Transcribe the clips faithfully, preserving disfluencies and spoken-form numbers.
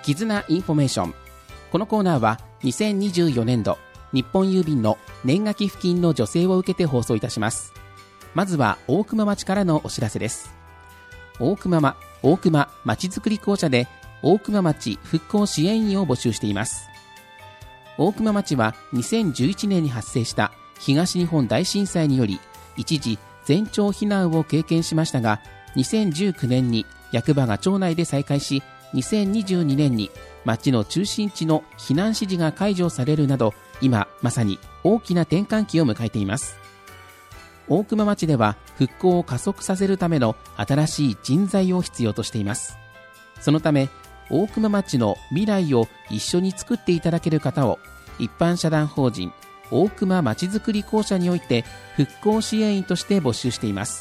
絆インフォメーション。このコーナーはにせんにじゅうよねんど日本郵便の年賀寄付金の助成を受けて放送いたします。まずは大熊町からのお知らせです。大熊ま大熊まちづくり公社で大熊町復興支援員を募集しています。大熊町はにせんじゅういちねんに発生した東日本大震災により一時全町避難を経験しましたが、にせんじゅうきゅうねんに役場が町内で再開し、にせんにじゅうにねんに町の中心地の避難指示が解除されるなど、今まさに大きな転換期を迎えています。大熊町では復興を加速させるための新しい人材を必要としています。そのため大熊町の未来を一緒に作っていただける方を一般社団法人大熊まちづくり公社において復興支援員として募集しています。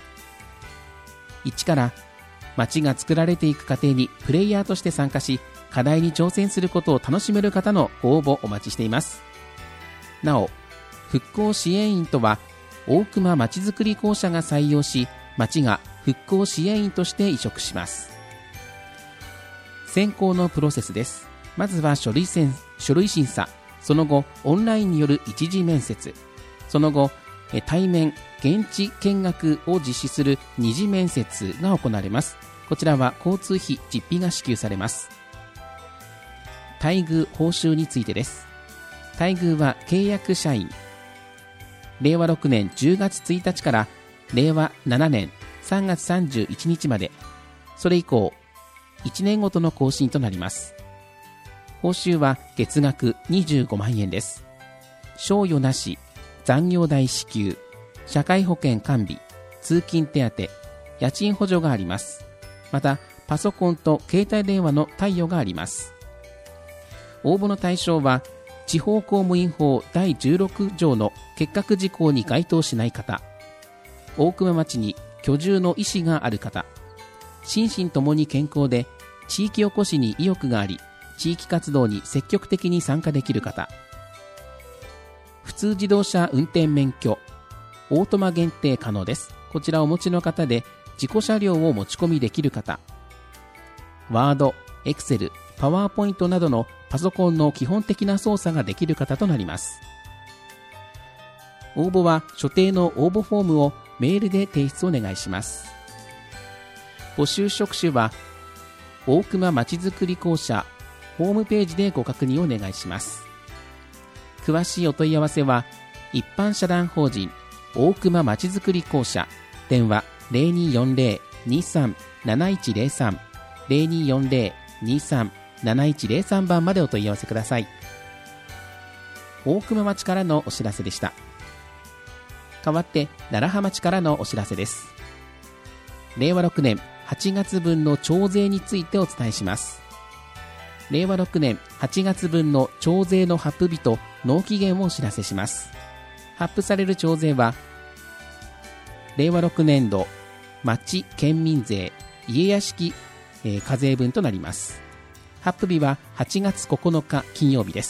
一から町が作られていく過程にプレイヤーとして参加し、課題に挑戦することを楽しめる方のご応募お待ちしています。なお、復興支援員とは大熊まちづくり公社が採用し、町が復興支援員として委嘱します。選考のプロセスです。まずは書類選書類審査、その後オンラインによる一次面接、その後対面現地見学を実施する二次面接が行われます。こちらは交通費実費が支給されます。待遇報酬についてです。待遇は契約社員、れいわろくねんじゅうがつついたちかられいわななねんさんがつさんじゅういちにちまで、それ以降いちねんごとの更新となります。報酬は月額にじゅうごまんえんです。賞与なし、残業代支給、社会保険完備、通勤手当、家賃補助があります。またパソコンと携帯電話の貸与があります。応募の対象は地方公務員法だいじゅうろくじょうの欠格事項に該当しない方、大熊町に居住の意思がある方、心身ともに健康で地域おこしに意欲があり、地域活動に積極的に参加できる方、普通自動車運転免許オートマ限定可能です。こちらをお持ちの方で自己車両を持ち込みできる方、ワード、エクセル、パワーポイントなどのパソコンの基本的な操作ができる方となります。応募は所定の応募フォームをメールで提出お願いします。募集職種は大熊まちづくり公社ホームページでご確認をお願いします。詳しいお問い合わせは一般社団法人大熊まちづくり公社、電話 ゼロにーよんゼロ にーさん なないちゼロさん ゼロにーよんゼロ にーさん なないちゼロさん 番までお問い合わせください。大熊町からのお知らせでした。代わって楢葉町からのお知らせです。れいわろくねんはちがつぶんの徴税についてお伝えします。れいわろくねんはちがつぶんの徴税の発布日と納期限をお知らせします。発布される徴税はれいわろくねんど町県民税家屋敷、えー、課税分となります。発布日ははちがつここのか金曜日です。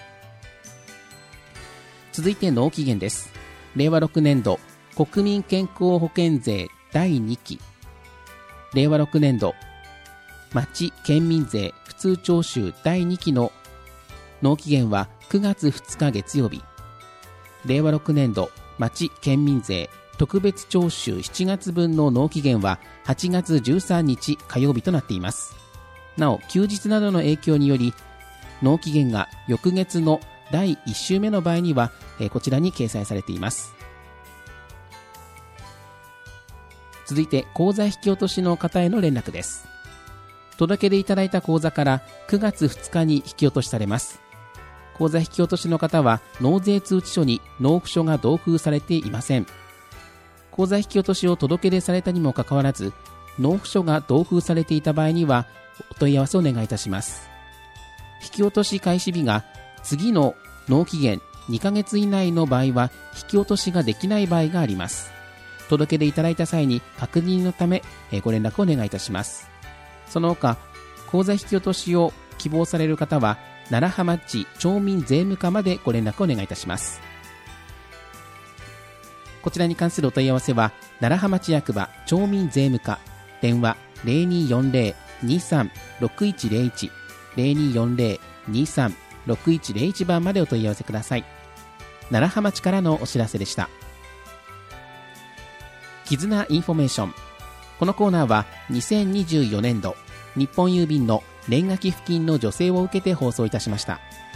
続いて納期限です。れいわろくねんど国民健康保険税だいにき、れいわろくねんど町県民税普通徴収だいにきの納期限はくがつふつか月曜日、れいわろくねんど町県民税特別徴収しちがつぶんの納期限ははちがつじゅうさんにち火曜日となっています。なお休日などの影響により納期限が翌月のだいいっしゅうめの場合には、えー、こちらに掲載されています。続いて口座引き落としの方への連絡です。届け出いただいた口座からくがつふつかに引き落としされます。口座引き落としの方は納税通知書に納付書が同封されていません。口座引き落としを届け出されたにもかかわらず納付書が同封されていた場合にはお問い合わせをお願いいたします。引き落とし開始日が次の納期限にかげつ以内の場合は引き落としができない場合があります。届け出いただいた際に確認のためご連絡をお願いいたします。その他口座引き落としを希望される方は楢葉町町民税務課までご連絡をお願いいたします。こちらに関するお問い合わせは楢葉町役場町民税務課、電話 ゼロにーよんゼロにさんろくいちゼロいち ゼロによんゼロ にさんろくいちゼロいち 番までお問い合わせください。楢葉町からのお知らせでした。絆インフォメーション。このコーナーはにせんにじゅうよねんど日本郵便の年賀寄付金の助成を受けて放送いたしました。